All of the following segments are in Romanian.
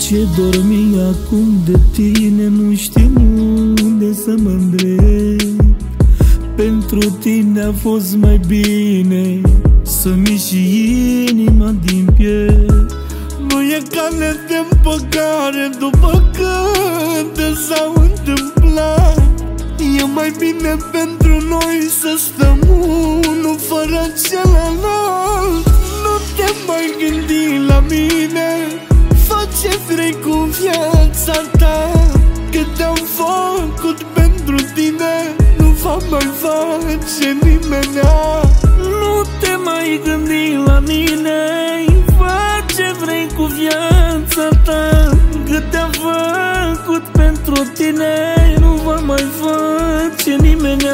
ce dormi acum de tine, nu știu unde să mă îndrept. Pentru tine a fost mai bine să-mi și inima din piept. Nu e cale de împăcare după când s-au întâmplat. E mai bine pentru noi să stăm unul fără celălalt. Nu te mai gândi la mine, fă ce vrei cu viața ta. Că te-am făcut pentru tine, nu va mai face nimenea. Nu te mai gândi la mine, fă ce vrei cu viața ta. Că te-am făcut pentru tine, nu va mai face nimenea.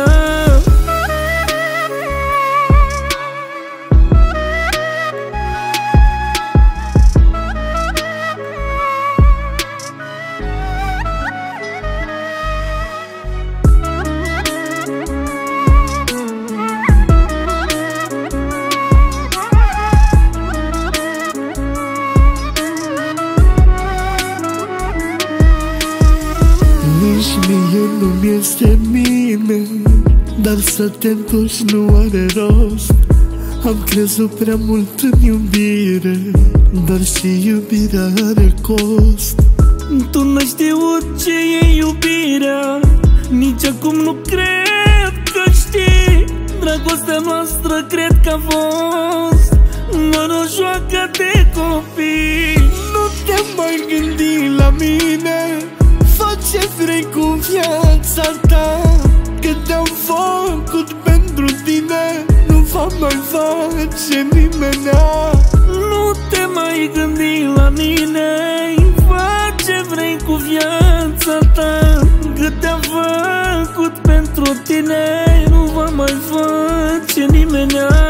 Nici mie nu-mi este bine, dar să te întorci nu are rost. Am crezut prea mult în iubire, dar și iubirea are cost. Tu n-ai știut ce e iubirea, nici acum nu cred că știi. Dragostea noastră cred că a fost doar o joacă de copii. Nu te mai gândi la mine, fă ce vrei cu viața ta. Că te-am făcut pentru tine, nu va mai face nimenea. Nu te mai gândi la mine, fă ce vrei cu viața ta. Că te-am făcut pentru tine, nu va mai face nimenea.